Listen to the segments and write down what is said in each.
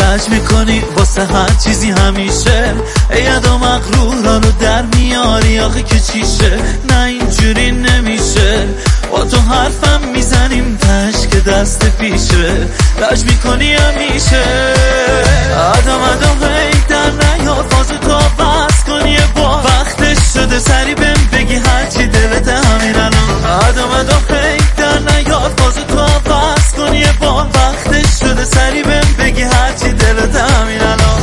لج میکنی واسه هر چیزی همیشه، اید و مغرورا رو در میاری آخه که چیشه. نه اینجوری نمیشه، با تو حرفم میزنیم تش که دست پیشه. لج میکنی همیشه، آدم هی در نیار فاز تو بس کنی با وقتش شده سری بهم بگی هرچی دلت همین الان. آدم هی در نیار فاز تو بس کنی با وقتش شده سری بهم بگی هرچی دلت همین الان.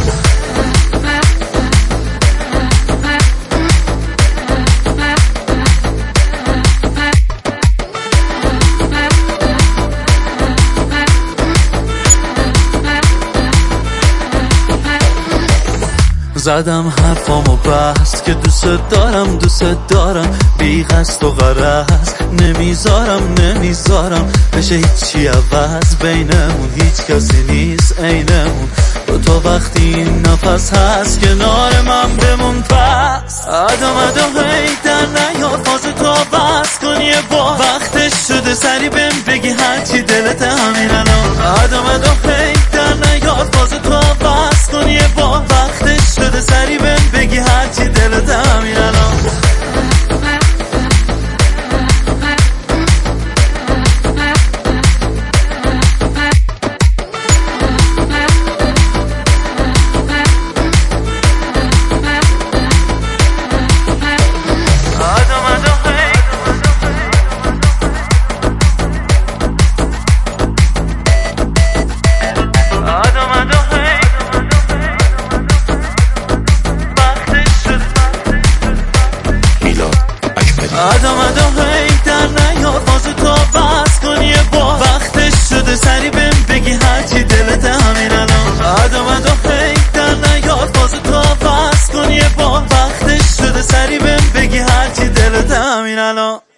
زدم حرفامو بس که دوست دارم بی قصد و غرض، نمیذارم بشه هیچی عوض، بینمون هیچ کسی نیست عینمون. تو وقتی این نفس هست کنار من بمون پس. آدم هی در نیار فاز تو بس کنی با وقتش شده سری بهم بگی هرچی دلت همین الان. آدم هی در نیار فاز تو بس کنی با وقتش شده سری بهم بگی هرچی دلت همین الان. آدم هی در نیار فاز تو بس کنی با وقتش شده سری بهم بگی هرچی دلت همین الان. آدم هی در نیار فاز تو بس کنی با وقتش شده سری بهم بگی هرچی دلت همین الان.